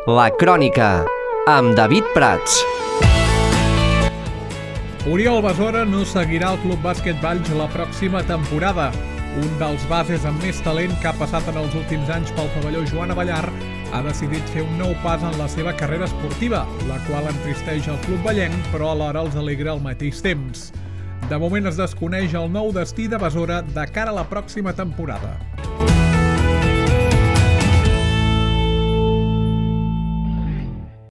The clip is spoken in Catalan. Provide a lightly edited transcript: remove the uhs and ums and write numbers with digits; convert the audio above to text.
La Crònica, amb David Prats. Oriol Besora no seguirà el Club Bàsquet Valls la pròxima temporada. Un dels bases amb més talent que ha passat en els últims anys pel pavelló Joan Abellar ha decidit fer un nou pas en la seva carrera esportiva, la qual entristeix el club vallenc, però alhora els alegra al mateix temps. De moment es desconeix el nou destí de Besora de cara a la pròxima temporada.